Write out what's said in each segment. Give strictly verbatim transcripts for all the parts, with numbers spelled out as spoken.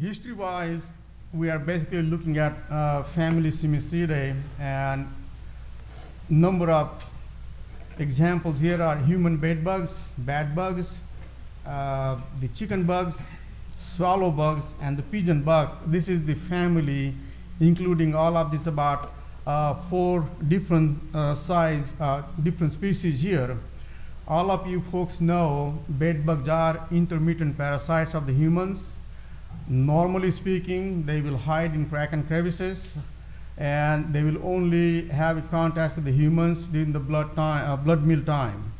History-wise, we are basically looking at uh, family Simistidae, and number of examples here are human bed bugs, bat bugs, uh, the chicken bugs, swallow bugs, and the pigeon bugs. This is the family, including all of this about uh, four different uh, size, uh, different species here. All of you folks know bed bugs are intermittent parasites of the humans. Normally speaking, they will hide in crack and crevices, and they will only have contact with the humans during the blood time, uh, blood meal time.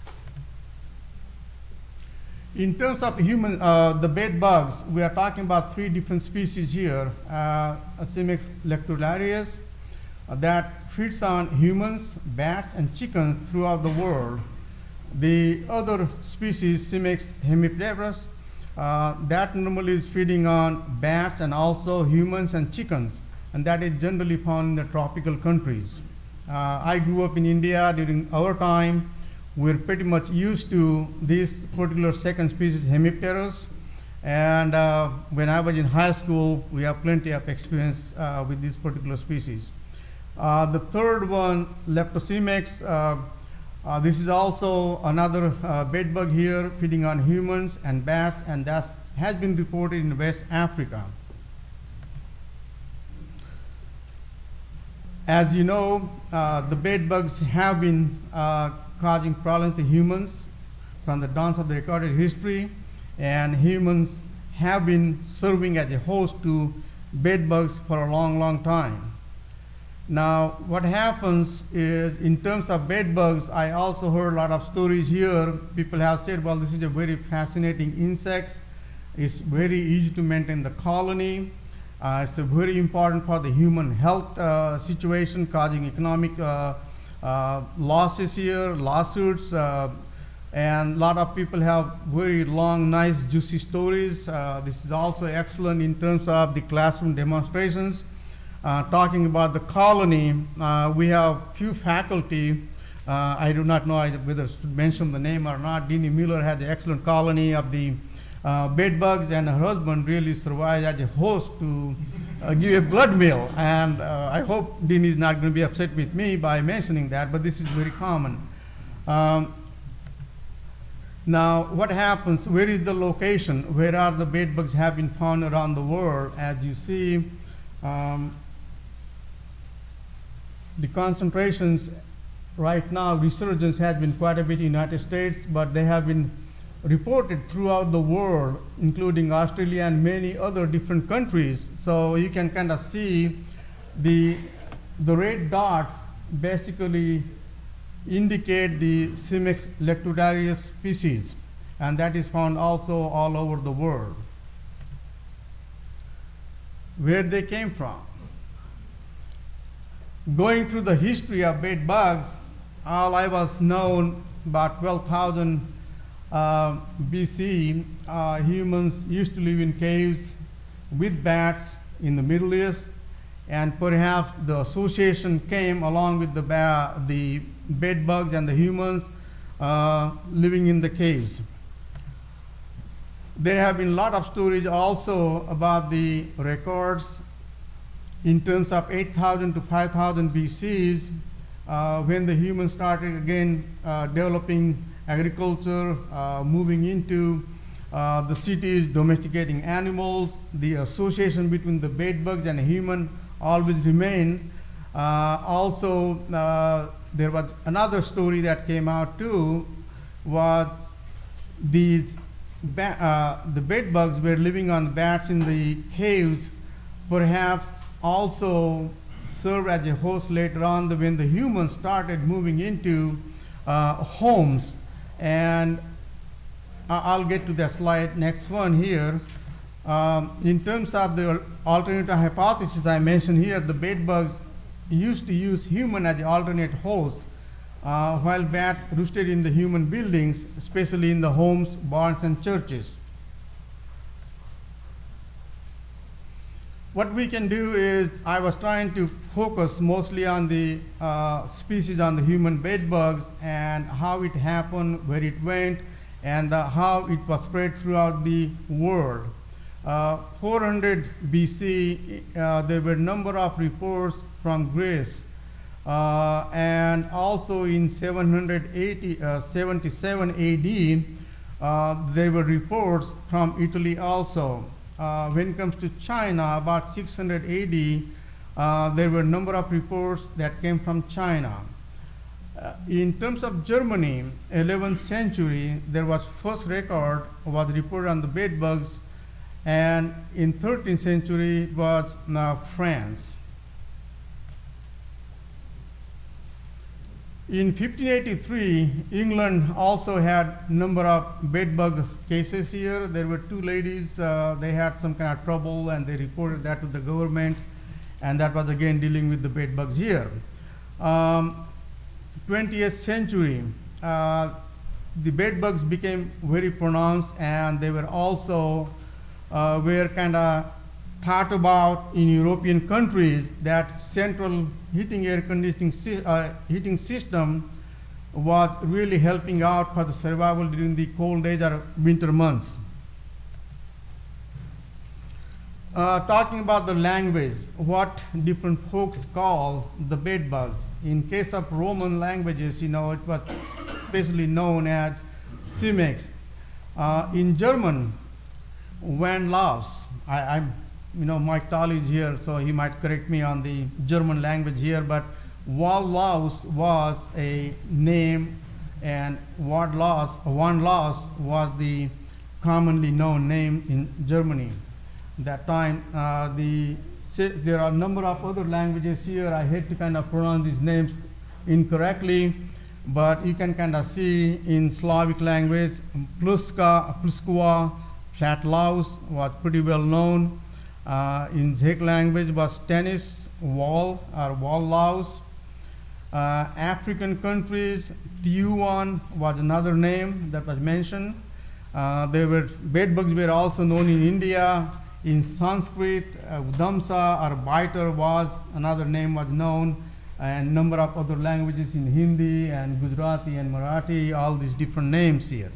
In terms of human, uh, the bed bugs, we are talking about three different species here. Uh, Cimex lectularius uh, that feeds on humans, bats, and chickens throughout the world. The other species, Cimex hemipterus, uh, that normally is feeding on bats and also humans and chickens, and that is generally found in the tropical countries. Uh, I grew up in India during our time. We're pretty much used to this particular second species, hemipterus, and uh, when I was in high school, we have plenty of experience uh, with this particular species. Uh, the third one, Leptocimex, uh, uh, this is also another uh, bed bug here feeding on humans and bats, and that has been reported in West Africa. As you know, uh, the bed bugs have been uh, causing problems to humans from the dawn of the recorded history, and humans have been serving as a host to bed bugs for a long, long time. Now, what happens is, in terms of bed bugs, I also heard a lot of stories here. People have said, well, this is a very fascinating insect. It's very easy to maintain the colony. Uh, it's a very important for the human health uh, situation, causing economic uh, uh, losses here, lawsuits, uh, and a lot of people have very long, nice, juicy stories. Uh, this is also excellent in terms of the classroom demonstrations. Uh, talking about the colony, uh, we have few faculty. Uh, I do not know whether to mention the name or not. Deanie Miller has an excellent colony of the Uh, bed bugs, and her husband really survived as a host to uh, give a blood meal. And uh, I hope Dean is not going to be upset with me by mentioning that, but this is very common. Um, now, what happens? Where is the location? Where are the bed bugs have been found around the world? As you see, um, the concentrations right now, resurgence has been quite a bit in the United States, but they have been reported throughout the world, including Australia and many other different countries. So you can kind of see the the red dots basically indicate the Cimex lectularius species, and that is found also all over the world. Where they came from? Going through the history of bed bugs, all I was known about twelve thousand Uh, B C, uh, humans used to live in caves with bats in the Middle East, and perhaps the association came along with the, ba the bed bugs and the humans uh, living in the caves. There have been a lot of stories also about the records in terms of eight thousand to five thousand B Cs, uh, when the humans started again uh, developing agriculture, uh, moving into uh, the cities, domesticating animals. The association between the bed bugs and human always remained. Uh, also, uh, there was another story that came out too, was these ba uh, the bed bugs were living on bats in the caves, perhaps also served as a host later on when the humans started moving into uh, homes. And I'll get to that slide, next one here. Um, in terms of the alternative hypothesis I mentioned here, the bed bugs used to use human as the alternate host, uh, while bats roosted in the human buildings, especially in the homes, barns, and churches. What we can do is, I was trying to focus mostly on the uh, species on the human bed bugs and how it happened, where it went, and uh, how it was spread throughout the world. Uh, four hundred B C, uh, there were a number of reports from Greece, uh, and also in seven eighty, uh, seventy-seven A D, uh, there were reports from Italy also. Uh, when it comes to China, about six hundred A D, uh, there were a number of reports that came from China. Uh, in terms of Germany, eleventh century, there was first record was reported on the bed bugs, and in thirteenth century it was uh, France. In fifteen eighty-three, England also had number of bed bug cases here. There were two ladies, uh, they had some kind of trouble and they reported that to the government, and that was again dealing with the bed bugs here. Um, twentieth century, uh, the bed bugs became very pronounced, and they were also uh, were kind of thought about in European countries that central heating air conditioning si uh, heating system was really helping out for the survival during the cold days or winter months. Uh, talking about the language, what different folks call the bed bugs. In case of Roman languages, you know, it was specially known as Cimex. Uh, in German, Wandlaus, I, I'm you know, my college here, so he might correct me on the German language here, but Wandlaus was a name, and Wandlaus, Wandlaus was the commonly known name in Germany. That time, uh, the there are a number of other languages here. I hate to kind of pronounce these names incorrectly, but you can kind of see in Slavic language, Pluska, Pluskova, Flatlaus was pretty well known. Uh, in Czech language was tennis, wall or Wallhaus. Uh, African countries, Tiuan was another name that was mentioned. Uh, there were bed bugs were also known in India. In Sanskrit, uh, Udamsa or biter was another name was known, and number of other languages in Hindi and Gujarati and Marathi, all these different names here.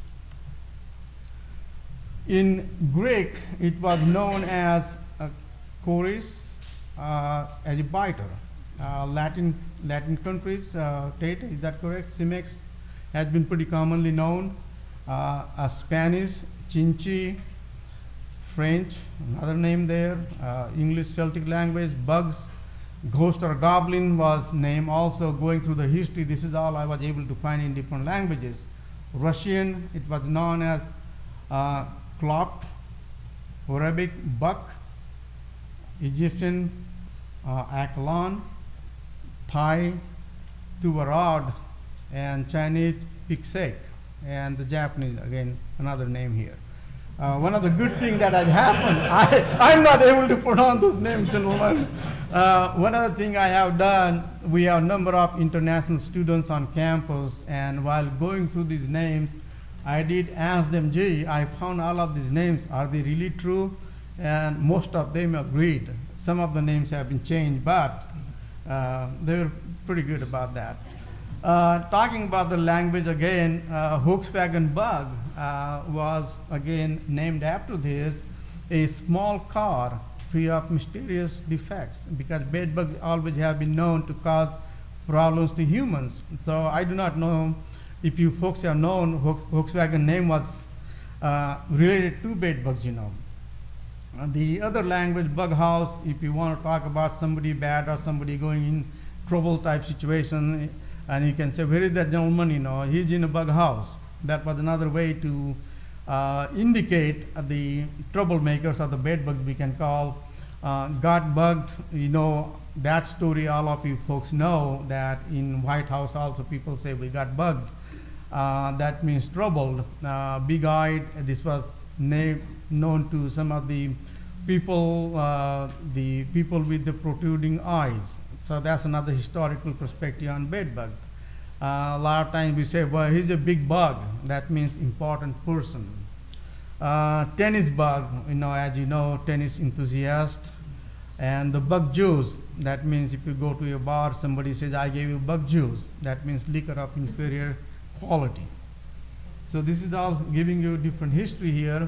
In Greek, it was known as uh, Choris, uh, as a biter. Uh, Latin Latin countries, uh, Tate, is that correct? Cimex has been pretty commonly known. Uh, uh, Spanish, Chinchi, French, another name there. Uh, English, Celtic language, bugs, ghost or goblin was name also. Going through the history, this is all I was able to find in different languages. Russian, it was known as uh, Klop, Arabic, Buck, Egyptian, uh, Aklon, Thai, Tuvarad, and Chinese, Piksek, and the Japanese, again, another name here. Uh, one of the good things that has happened, I, I'm not able to pronounce those names, gentlemen. Uh, one other thing I have done, we have a number of international students on campus, and while going through these names, I did ask them, gee, I found all of these names, are they really true? And most of them agreed. Some of the names have been changed, but uh, they were pretty good about that. Uh, talking about the language again, uh, Volkswagen Bug uh, was again named after this, a small car free of mysterious defects, because bed bugs always have been known to cause problems to humans. So I do not know if you folks have known Volkswagen name was uh, related to bed bugs, you know. Uh, the other language, bug house, if you want to talk about somebody bad or somebody going in trouble type situation, and you can say, where is that gentleman, you know, he's in a bug house. That was another way to uh, indicate uh, the troublemakers or the bed bugs we can call. Uh, got bugged, you know, that story all of you folks know, that in White House also people say we got bugged. Uh, that means troubled. Uh, big-eyed, this was known to some of the people, uh, the people with the protruding eyes. So that's another historical perspective on bed bugs. Uh, a lot of times we say, well, he's a big bug. That means important person. Uh, tennis bug, you know, as you know, tennis enthusiast. And the bug juice, that means if you go to a bar, somebody says, I gave you bug juice. That means liquor of inferior quality. So this is all giving you different history here.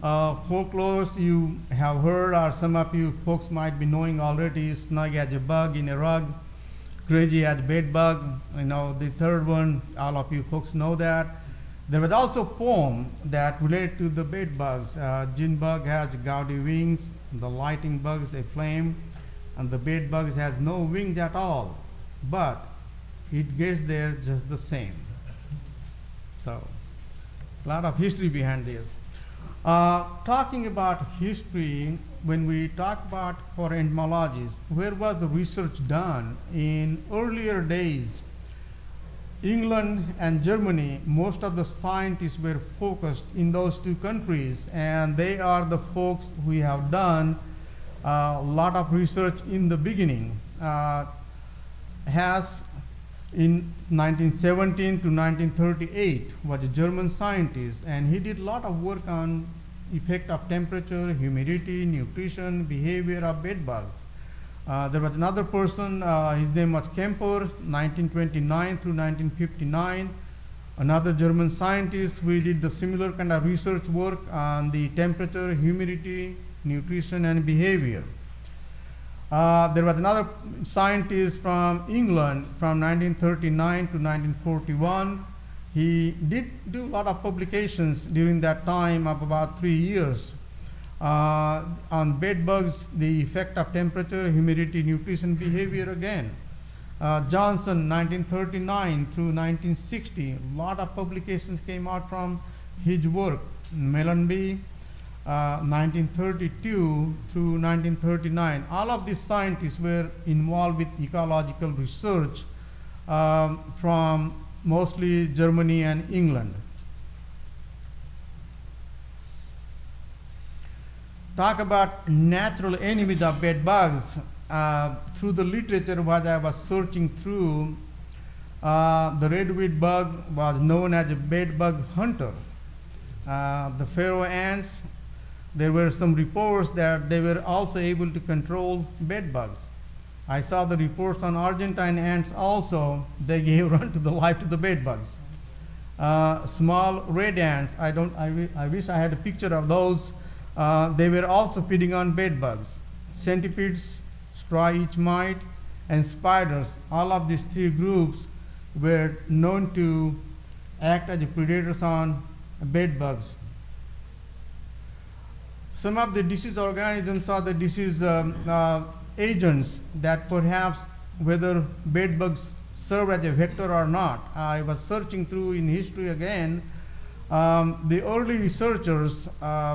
Uh, folklores you have heard, or some of you folks might be knowing already: snug as a bug in a rug, crazy as a bed bug. You know, the third one, all of you folks know that. There was also a poem that related to the bed bugs. Uh, June bug has gaudy wings, the lighting bug is a flame, and the bed bug has no wings at all, but it gets there just the same. So, a lot of history behind this. Uh, talking about history, when we talk about for entomologists, where was the research done? In earlier days, England and Germany, most of the scientists were focused in those two countries, and they are the folks who have done a lot of research in the beginning. Uh, has in nineteen seventeen to nineteen thirty-eight was a German scientist, and he did a lot of work on effect of temperature, humidity, nutrition, behavior of bed bugs. Uh, there was another person, uh, his name was Kemper, nineteen twenty-nine through nineteen fifty-nine, another German scientist who did the similar kind of research work on the temperature, humidity, nutrition, and behavior. Uh, there was another scientist from England from nineteen thirty-nine to nineteen forty-one. He did do a lot of publications during that time of about three years. Uh, on bed bugs, the effect of temperature, humidity, nutrition, behavior again. Uh, Johnson, nineteen thirty-nine through nineteen sixty, a lot of publications came out from his work. Mellanby, uh, nineteen thirty-two through nineteen thirty-nine. All of these scientists were involved with ecological research um, from mostly Germany and England. Talk about natural enemies of bed bugs. Uh, through the literature what I was searching through, uh, the redweed bug was known as a bed bug hunter. Uh, the Faroe ants, there were some reports that they were also able to control bed bugs. I saw the reports on Argentine ants also. They gave run to the life to the bed bugs. Uh, small red ants, I, don't, I, I wish I had a picture of those. Uh, they were also feeding on bed bugs. Centipedes, straw each mite, and spiders, all of these three groups were known to act as predators on bed bugs. Some of the disease organisms are the disease um, uh, agents that perhaps whether bed bugs serve as a vector or not. I was searching through in history again. Um, the early researchers, uh,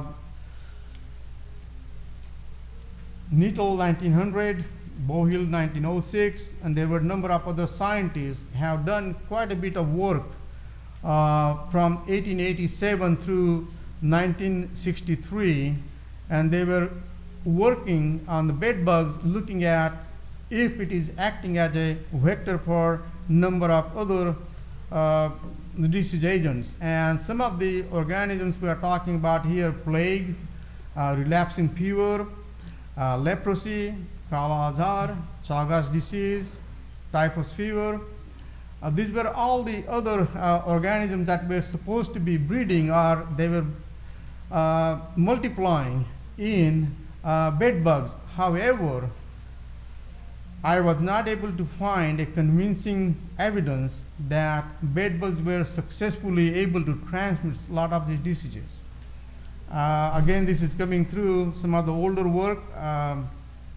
Nettl nineteen hundred, Bohill nineteen oh six, and there were a number of other scientists have done quite a bit of work uh, from eighteen eighty-seven through nineteen sixty-three, and they were working on the bed bugs, looking at if it is acting as a vector for number of other uh, disease agents. And some of the organisms we are talking about here: plague, uh, relapsing fever, Uh, leprosy, Kala Azar, Chagas disease, typhus fever. Uh, these were all the other uh, organisms that were supposed to be breeding, or they were uh, multiplying in uh, bed bugs. However, I was not able to find a convincing evidence that bed bugs were successfully able to transmit a lot of these diseases. Uh, again, this is coming through some of the older work. Um,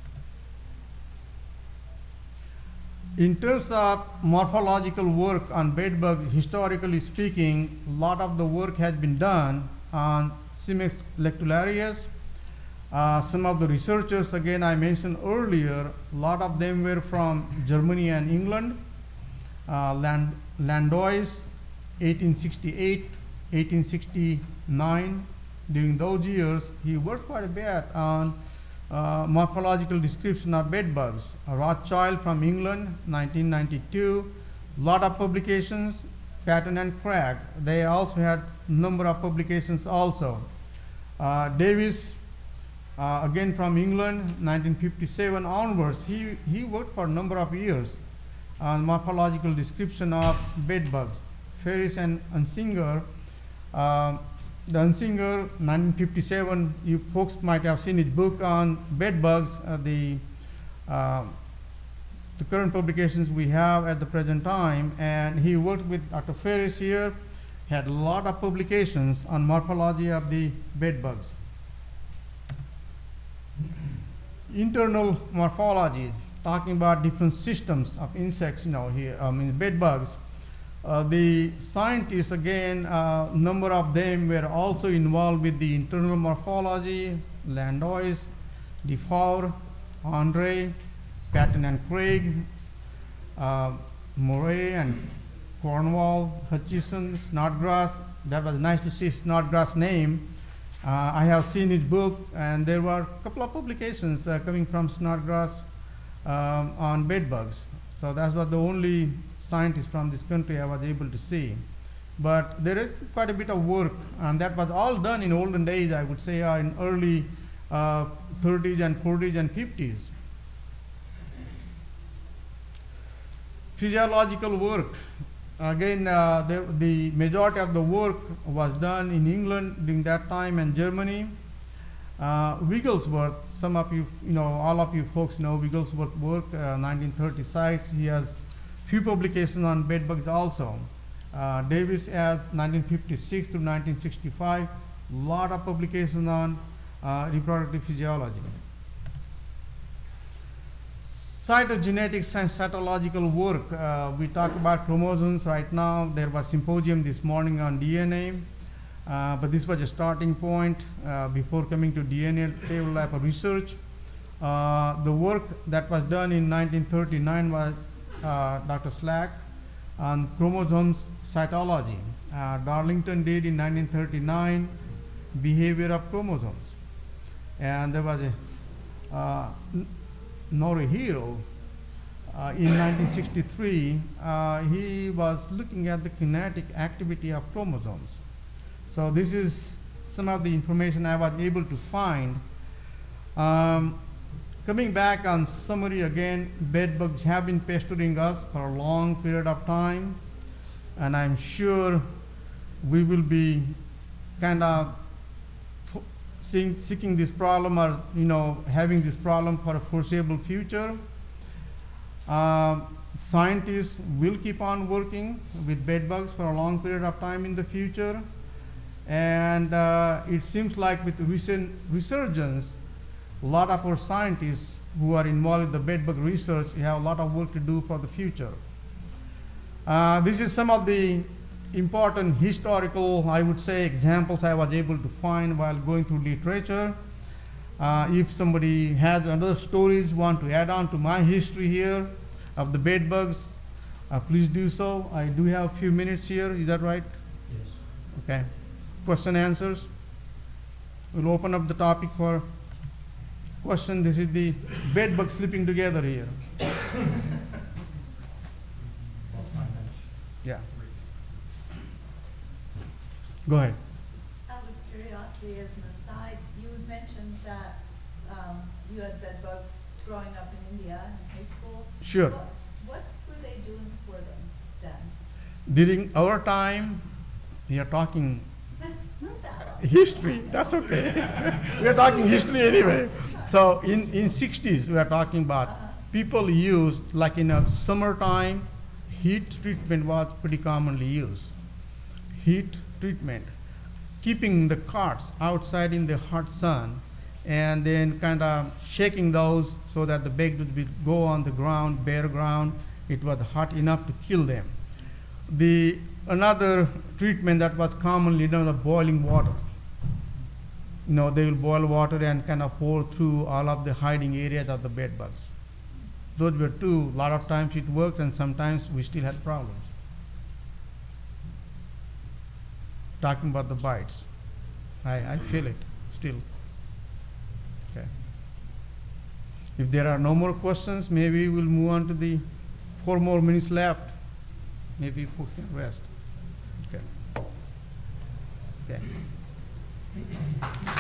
in terms of morphological work on bed bugs, historically speaking, a lot of the work has been done on Cimex lectularius. Uh, some of the researchers, again, I mentioned earlier, a lot of them were from Germany and England. Uh, Land Landois, eighteen sixty-eight, eighteen sixty-nine. During those years, he worked quite a bit on uh, morphological description of bed bugs. Uh, Rothschild from England, nineteen ninety-two, lot of publications. Patton and Craig, they also had number of publications also. Uh, Davis, uh, again from England, nineteen fifty-seven onwards, he, he worked for a number of years on morphological description of bed bugs. Ferris and Unsinger, uh, Dunsinger, nineteen fifty-seven. You folks might have seen his book on bed bugs. Uh, the uh, the current publications we have at the present time, and he worked with Doctor Ferris here. Had a lot of publications on morphology of the bed bugs. Internal morphology, talking about different systems of insects, you know, here, I mean, bed bugs. Uh, the scientists, again, a uh, number of them were also involved with the internal morphology. Landois, Defour, Andre, Patton and Craig, uh, Murray and Cornwall, Hutchison, Snodgrass. That was nice to see Snodgrass' name. Uh, I have seen his book, and there were a couple of publications uh, coming from Snodgrass um, on bed bugs. So that was the only scientist from this country I was able to see. But there is quite a bit of work, and that was all done in olden days, I would say, uh, in early uh, thirties and forties and fifties. Physiological work. Again, uh, the, the majority of the work was done in England during that time and Germany. Uh, Wigglesworth, some of you, you know, all of you folks know Wigglesworth work, uh, nineteen thirty-six. He has few publications on bed bugs also. Uh, Davis has nineteen fifty-six to nineteen sixty-five, lot of publications on uh, reproductive physiology. Cytogenetics and cytological work. Uh, we talk about chromosomes right now. There was symposium this morning on D N A, uh, but this was a starting point uh, before coming to D N A table type of research. Uh, the work that was done in nineteen thirty-nine was uh, Doctor Slack on chromosomes cytology. Uh, Darlington did in nineteen thirty-nine behavior of chromosomes, and there was a uh, Norihiro uh, in nineteen sixty-three. Uh, he was looking at the kinetic activity of chromosomes. So this is some of the information I was able to find. Um, coming back on summary again, bed bugs have been pestering us for a long period of time, and I'm sure we will be kind of Seeing, seeking this problem, or you know, having this problem for a foreseeable future. Uh, scientists will keep on working with bed bugs for a long period of time in the future, and uh, it seems like with recent resurgence, a lot of our scientists who are involved in the bed bug research have a lot of work to do for the future. Uh, this is some of the important historical, I would say, examples I was able to find while going through literature. Uh, if somebody has other stories want to add on to my history here of the bed bugs, uh, please do so. I do have a few minutes here. Is that right? Yes. Okay. Question answers. We'll open up the topic for question. This is the bed bugs sleeping together here. Yeah. Go ahead. Out of curiosity, as an aside, you mentioned that um, you had bed bugs growing up in India in high school. Sure. What, what were they doing for them then? During our time, we are talking history. That's okay. We are talking history anyway. So in in sixties, we are talking about uh-huh. people used, like in a summertime, heat treatment was pretty commonly used. Heat treatment, keeping the carts outside in the hot sun, and then kind of shaking those so that the bag would be, go on the ground, bare ground. It was hot enough to kill them. The another treatment that was commonly done was boiling water. You know, they will boil water and kind of pour through all of the hiding areas of the bed bugs. Those were two. A lot of times it worked, and sometimes we still had problems. Talking about the bites, I, I feel it still. Okay. If there are no more questions, maybe we'll move on to the four more minutes left. Maybe folks can rest. Okay. Okay.